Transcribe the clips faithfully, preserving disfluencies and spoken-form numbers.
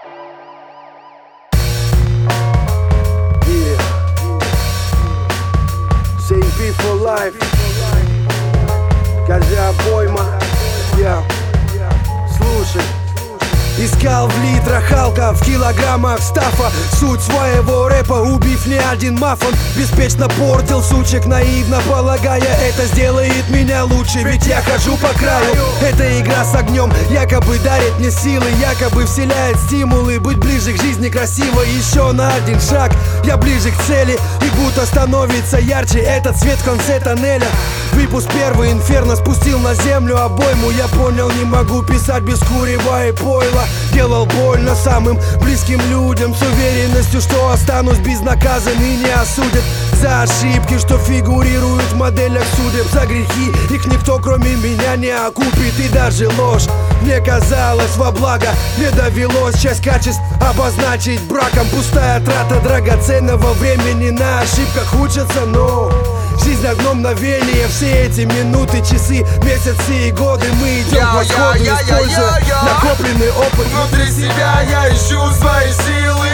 Yeah. сей би for life. Скажи обойма. Yeah. Слушай. Искал в литрах Халка, в килограммах стафа. Суть своего рэпа, убив не один мафон. Беспечно портил сучек, наивно полагая, это сделает меня лучше, ведь я хожу по краю. Эта игра с огнем якобы дарит мне силы, якобы вселяет стимулы быть ближе к жизни красиво. Еще на один шаг я ближе к цели, и будто становится ярче этот свет в конце тоннеля. Выпуск первый, Инферно спустил на землю обойму. Я понял, не могу писать без курева и пойла. Делал больно самым близким людям, с уверенностью, что останусь безнаказан и не осудят за ошибки, что фигурируют в моделях судеб. За грехи их никто кроме меня не окупит. И даже ложь мне казалось во благо, мне довелось часть качеств обозначить браком. Пустая трата драгоценного времени, на ошибках учатся, но жизнь одно мгновение. Все эти минуты, часы, месяцы и годы мы идем по сходу, используя накопленный опыт. Внутри себя я ищу свои силы,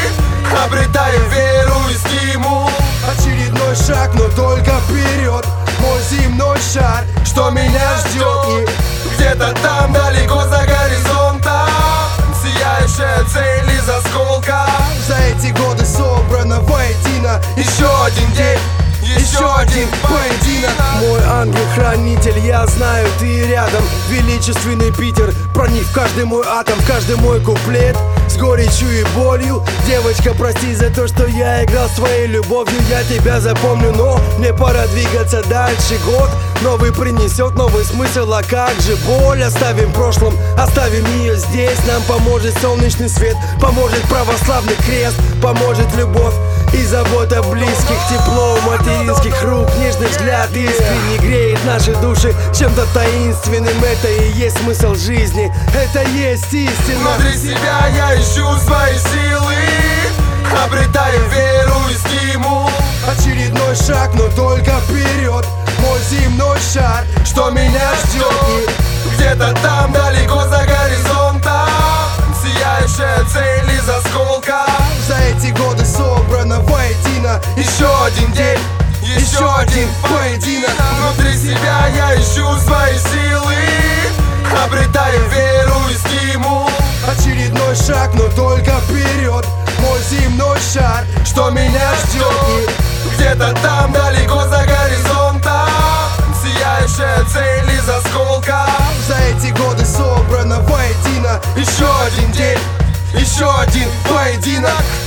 обретаю веру и стимул. Очередной шаг, но только вперед. Мой земной шар, что меня ждет. И где-то там, далеко за горизонтом, сияющая цель из осколка. За эти годы собрано воедино еще один день, еще один поединок. Мой ангел-хранитель, я знаю, ты рядом. Величественный Питер, проник в каждый мой атом, в каждый мой куплет с горечью и болью. Девочка, прости за то, что я играл своей любовью. Я тебя запомню, но мне пора двигаться дальше. Год новый принесет новый смысл, а как же боль? Оставим в прошлом, оставим ее здесь. Нам поможет солнечный свет, поможет православный крест, поможет любовь и забота близких, тепло материнских рук, нежный взгляд искренне греет наши души чем-то таинственным. Это и есть смысл жизни, это есть истина. Внутри себя я ищу свои силы, обретаю веру и стимул. Очередной шаг, но только вперед. Мой земной шар, что меня ждет. И где-то там, далеко за горизонтом, сияющая цель из осколка. За эти годы собрано воедино еще один день, еще один поединок. Внутри себя я ищу свои силы, обретаю веру и стимул. Очередной шаг, но только вперед. Мой земной шар, что меня ждет. И где-то там, далеко за горизонтом, сияющая цель из осколка. За эти годы собрано воедино еще один день, еще один поединок.